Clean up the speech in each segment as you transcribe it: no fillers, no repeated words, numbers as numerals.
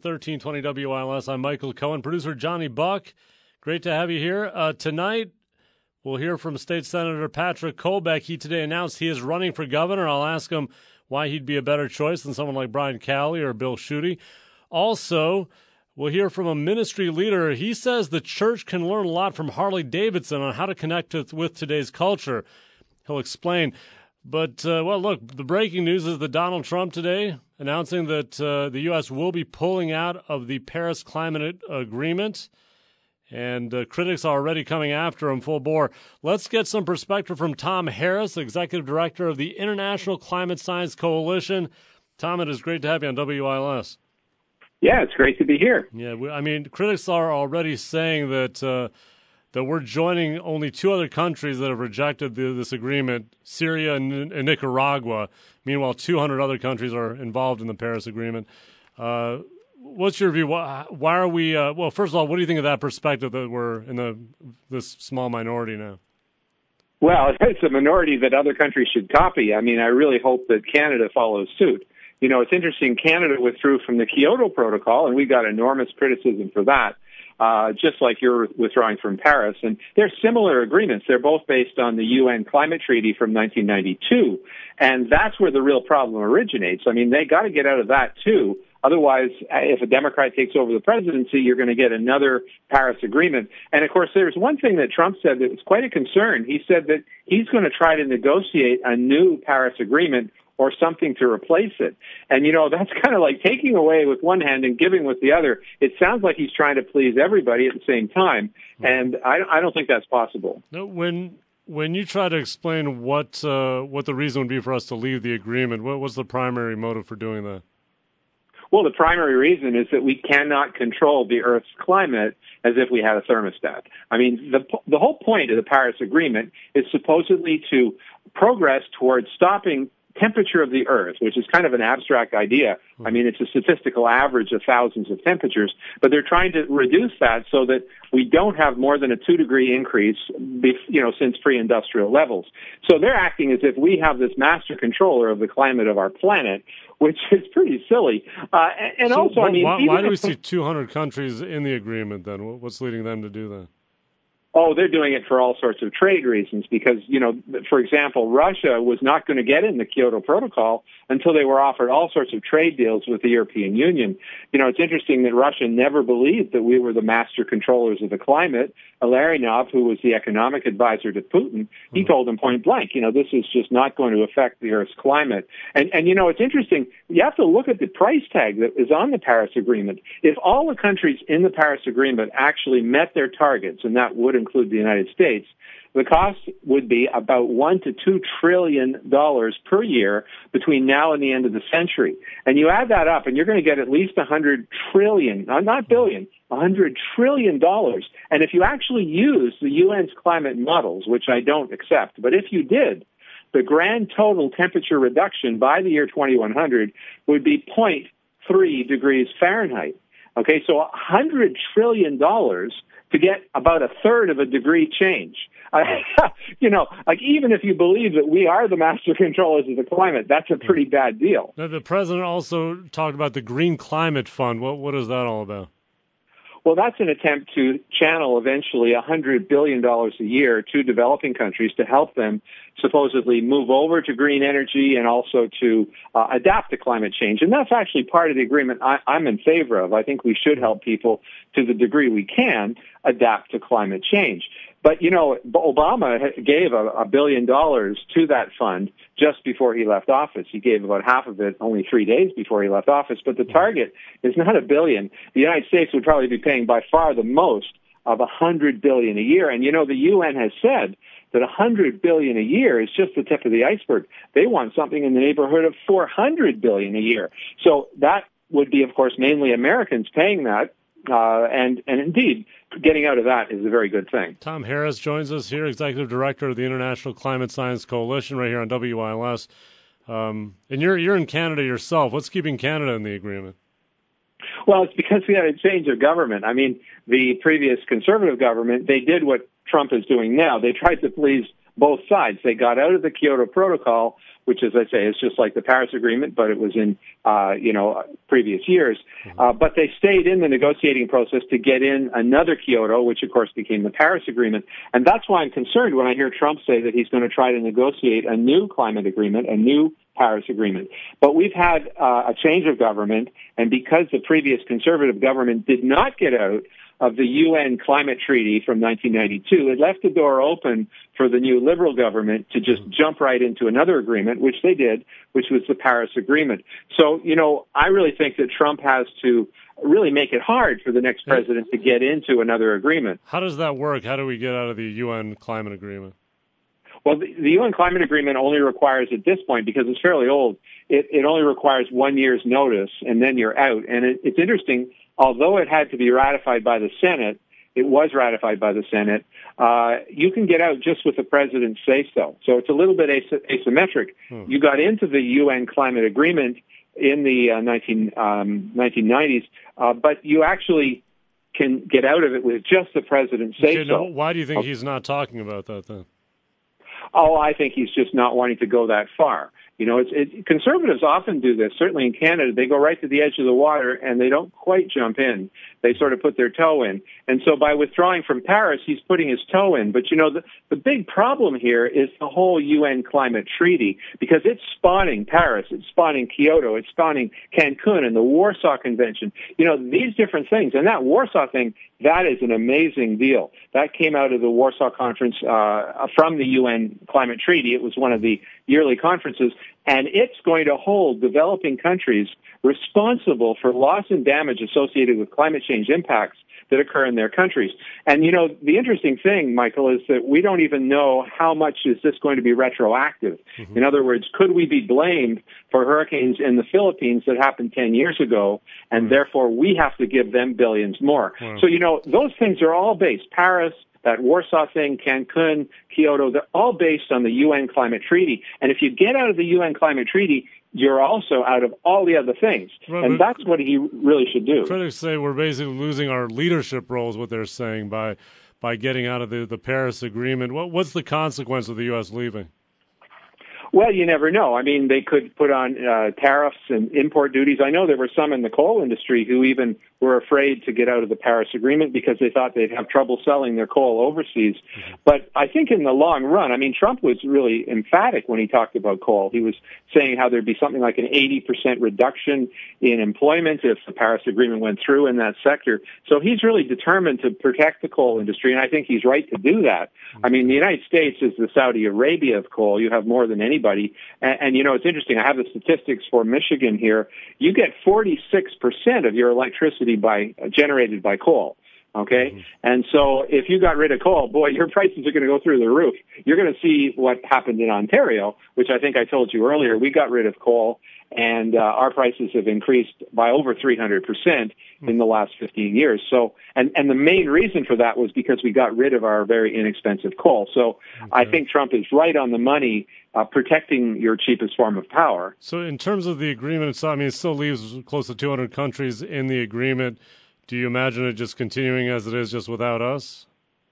1320 WILS. I'm Michael Cohen. Producer Johnny Buck. Great to have you here. Tonight, we'll hear from State Senator Patrick Colbeck. He today announced he is running for governor. I'll ask him why he'd be a better choice than someone like Brian Calley or Bill Schuette. Also, we'll hear from a ministry leader. He says the church can learn a lot from Harley Davidson on how to connect with today's culture. He'll explain. But, look, the breaking news is that Donald Trump today announcing that the U.S. will be pulling out of the Paris Climate Agreement, and critics are already coming after him full bore. Let's get some perspective from Tom Harris, Executive Director of the International Climate Science Coalition. Tom, it is great to have you on WILS. Yeah, it's great to be here. Yeah, critics are already saying that we're joining only two other countries that have rejected this agreement, Syria and Nicaragua. Meanwhile, 200 other countries are involved in the Paris Agreement. What's your view? Why are we first of all, what do you think of that perspective that we're in this small minority now? Well, it's a minority that other countries should copy. I mean, I really hope that Canada follows suit. You know, it's interesting, Canada withdrew from the Kyoto Protocol, and we got enormous criticism for that. Just like you're withdrawing from Paris. And they're similar agreements. They're both based on the UN Climate Treaty from 1992. And that's where the real problem originates. I mean, they got to get out of that, too. Otherwise, if a Democrat takes over the presidency, you're going to get another Paris Agreement. And, of course, there's one thing that Trump said that was quite a concern. He said that he's going to try to negotiate a new Paris Agreement or something to replace it. And, you know, that's kind of like taking away with one hand and giving with the other. It sounds like he's trying to please everybody at the same time, and I don't think that's possible. When you try to explain what the reason would be for us to leave the agreement, what's the primary motive for doing that? Well, the primary reason is that we cannot control the Earth's climate as if we had a thermostat. I mean, the whole point of the Paris Agreement is supposedly to progress towards stopping temperature of the Earth, which is kind of an abstract idea. I mean, it's a statistical average of thousands of temperatures, but they're trying to reduce that so that we don't have more than a 2-degree increase, since pre-industrial levels. So they're acting as if we have this master controller of the climate of our planet, which is pretty silly. Why do we see 200 countries in the agreement then? What's leading them to do that? Oh, they're doing it for all sorts of trade reasons because, for example, Russia was not going to get in the Kyoto Protocol until they were offered all sorts of trade deals with the European Union. You know, it's interesting that Russia never believed that we were the master controllers of the climate. Larionov, who was the economic advisor to Putin, he told him point blank, this is just not going to affect the Earth's climate. And it's interesting. You have to look at the price tag that is on the Paris Agreement. If all the countries in the Paris Agreement actually met their targets, and that would include the United States, the cost would be about $1 to $2 trillion per year between now and the end of the century. And you add that up, and you're going to get at least $100 trillion, not billion, $100 trillion. And if you actually use the UN's climate models, which I don't accept, but if you did, the grand total temperature reduction by the year 2100 would be 0.3 degrees Fahrenheit. Okay, so $100 trillion to get about a third of a degree change. Even if you believe that we are the master controllers of the climate, that's a pretty bad deal. Now, the president also talked about the Green Climate Fund. What is that all about? Well, that's an attempt to channel eventually $100 billion a year to developing countries to help them supposedly move over to green energy and also to adapt to climate change. And that's actually part of the agreement I'm in favor of. I think we should help people to the degree we can adapt to climate change. But, Obama gave $1 billion to that fund just before he left office. He gave about half of it only 3 days before he left office. But the target is not $1 billion. The United States would probably be paying by far the most of $100 billion a year. And, the UN has said that $100 billion a year is just the tip of the iceberg. They want something in the neighborhood of $400 billion a year. So that would be, of course, mainly Americans paying that. And indeed, getting out of that is a very good thing. Tom Harris joins us here, Executive Director of the International Climate Science Coalition, right here on WILS. And you're in Canada yourself. What's keeping Canada in the agreement? Well, it's because we had a change of government. I mean, the previous conservative government, they did what Trump is doing now. They tried to please both sides. They got out of the Kyoto Protocol, which, as I say, is just like the Paris Agreement, but it was in, previous years. But they stayed in the negotiating process to get in another Kyoto, which, of course, became the Paris Agreement. And that's why I'm concerned when I hear Trump say that he's going to try to negotiate a new climate agreement, a new Paris Agreement. But we've had a change of government, and because the previous conservative government did not get out of the UN Climate Treaty from 1992, it left the door open for the new Liberal government to just jump right into another agreement, which they did, which was the Paris Agreement. So, I really think that Trump has to really make it hard for the next president to get into another agreement. How does that work? How do we get out of the UN Climate Agreement? Well, the UN Climate Agreement only requires, at this point, because it's fairly old, it only requires 1 year's notice, and then you're out. And it's interesting, although it had to be ratified by the Senate, it was ratified by the Senate, you can get out just with the president's say-so. So it's a little bit asymmetric. You got into the UN Climate Agreement in the 1990s, but you actually can get out of it with just the president's say-so. Okay, now, why do you think he's not talking about that then? Oh, I think he's just not wanting to go that far. Conservatives often do this. Certainly in Canada, they go right to the edge of the water and they don't quite jump in. They sort of put their toe in. And so by withdrawing from Paris, he's putting his toe in. But, the big problem here is the whole UN Climate Treaty, because it's spawning Paris, it's spawning Kyoto, it's spawning Cancun and the Warsaw Convention. These different things. And that Warsaw thing, that is an amazing deal. That came out of the Warsaw Conference from the UN Climate Treaty. It was one of the yearly conferences, and it's going to hold developing countries responsible for loss and damage associated with climate change impacts that occur in their countries. And, the interesting thing, Michael, is that we don't even know how much is this going to be retroactive. In other words, could we be blamed for hurricanes in the Philippines that happened 10 years ago, and therefore we have to give them billions more? So, those things are all based. Paris, that Warsaw thing, Cancun, Kyoto, they're all based on the UN Climate Treaty. And if you get out of the UN Climate Treaty, you're also out of all the other things. Right, and that's what he really should do. Critics say we're basically losing our leadership role, is what they're saying, by getting out of the Paris Agreement. What's the consequence of the U.S. leaving? Well, you never know. I mean, they could put on tariffs and import duties. I know there were some in the coal industry who even were afraid to get out of the Paris Agreement because they thought they'd have trouble selling their coal overseas. But I think in the long run, I mean, Trump was really emphatic when he talked about coal. He was saying how there'd be something like an 80% reduction in employment if the Paris Agreement went through in that sector. So he's really determined to protect the coal industry, and I think he's right to do that. I mean, the United States is the Saudi Arabia of coal. You have more than anybody. And it's interesting. I have the statistics for Michigan here. You get 46% of your electricity generated by coal. Okay? And so if you got rid of coal, boy, your prices are going to go through the roof. You're going to see what happened in Ontario, which I think I told you earlier. We got rid of coal, and our prices have increased by over 300% in the last 15 years. So, and the main reason for that was because we got rid of our very inexpensive coal. So I think Trump is right on the money, protecting your cheapest form of power. So in terms of the agreement itself, I mean, it still leaves close to 200 countries in the agreement. Do you imagine it just continuing as it is, just without us?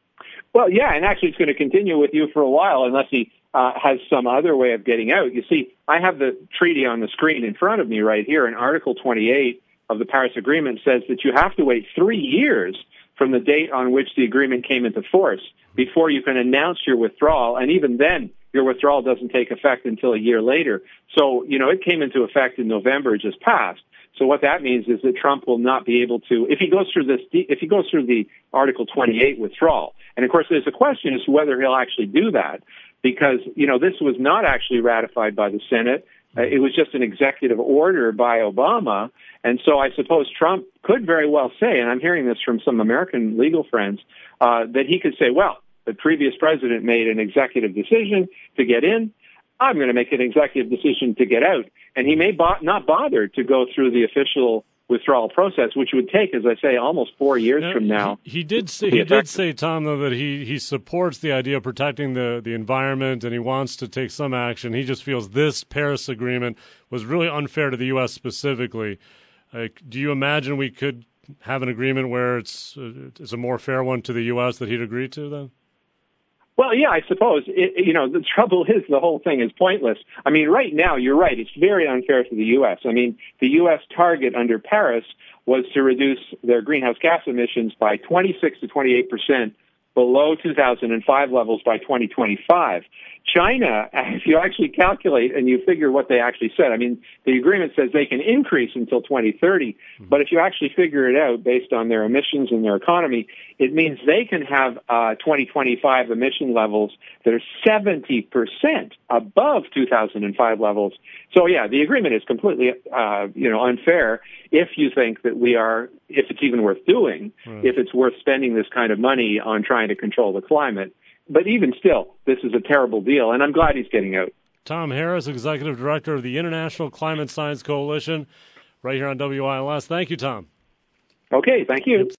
Well, yeah, and actually it's going to continue with you for a while unless he has some other way of getting out. You see, I have the treaty on the screen in front of me right here, and Article 28 of the Paris Agreement says that you have to wait 3 years from the date on which the agreement came into force before you can announce your withdrawal, and even then, your withdrawal doesn't take effect until a year later. So, it came into effect in November, just passed. So what that means is that Trump will not be able to, if he goes through the Article 28 withdrawal. And of course, there's a question as to whether he'll actually do that, because, this was not actually ratified by the Senate. It was just an executive order by Obama. And so I suppose Trump could very well say, and I'm hearing this from some American legal friends, that he could say, well, the previous president made an executive decision to get in. I'm going to make an executive decision to get out. And he may not bother to go through the official withdrawal process, which would take, as I say, almost 4 years from now. He did say, Tom, though, that he supports the idea of protecting the environment, and he wants to take some action. He just feels this Paris Agreement was really unfair to the U.S. specifically. Do you imagine we could have an agreement where it's a more fair one to the U.S. that he'd agree to, then? Well, yeah, I suppose. The trouble is the whole thing is pointless. I mean, right now, you're right. It's very unfair to the U.S. I mean, the U.S. target under Paris was to reduce their greenhouse gas emissions by 26 to 28% below 2005 levels by 2025. China, if you actually calculate and you figure what they actually said, I mean, the agreement says they can increase until 2030, but if you actually figure it out based on their emissions and their economy, it means they can have 2025 emission levels that are 70% above 2005 levels. So, yeah, the agreement is completely, unfair if you think that if it's even worth doing, if it's worth spending this kind of money on trying to control the climate. But even still, this is a terrible deal, and I'm glad he's getting out. Tom Harris, Executive Director of the International Climate Science Coalition, right here on WILS. Thank you, Tom. Okay, thank you.